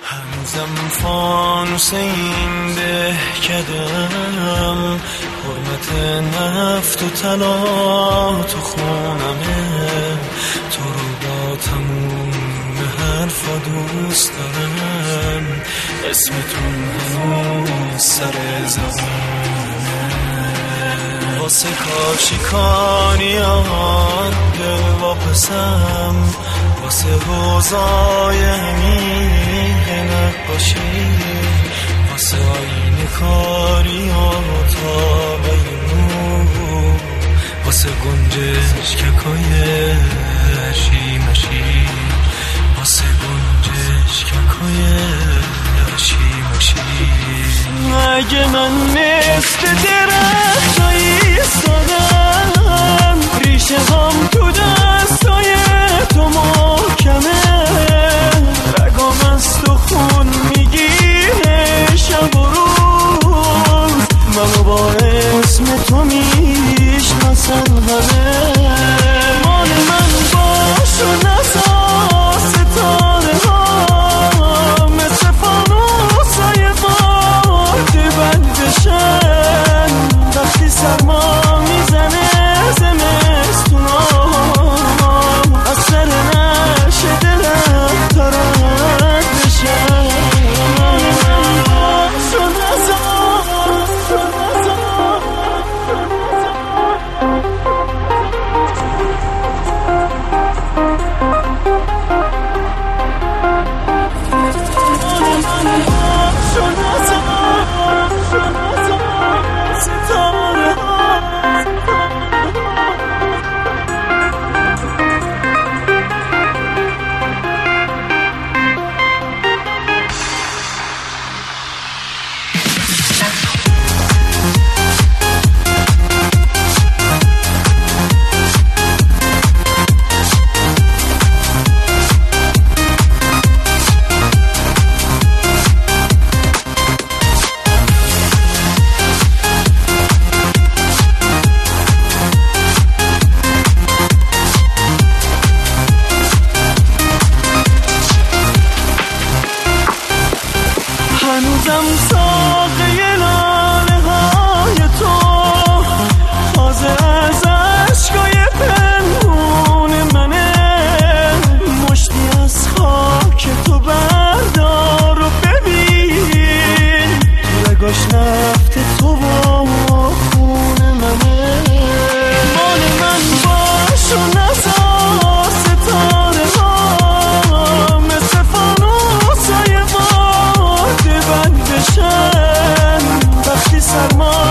هنوزم فانوس این دهکدم، حرمت نفت و طلا تو خونمه، تو رو با تموم حرفا دوست دارم، اسمتون هنوز سر زبانه، واسه کاشیکانیان دل واپسم، واسه روزای همیه نقاشی، واسه آینه کاری و تابه نور، واسه گنجش که کای شیمشی، واسه گنجش که کای شیمشی. اگه من مثل درخت ایستادم، ریشه هم تو دستای تو محکمه، رگام از تو خون میگیره شب و روز، منو با اسم تو میشناسن همه، مال من باش و نزار ستاره ها، مثل فانوسای باد بند بشن، وقتی سرما میزنه زمستونا، از سر نشه دلم تا رد بشن، باش و نزار هنوزم ساقه لاله های تو، تازه از عشقای پنهون منه، مشتی از خاک تو بردار و ببین، تو رگاش نفت تو و خون منه، مال من باش و نزار ستاره ها، مثل فانوسای باد بند بشن، وقتی سرما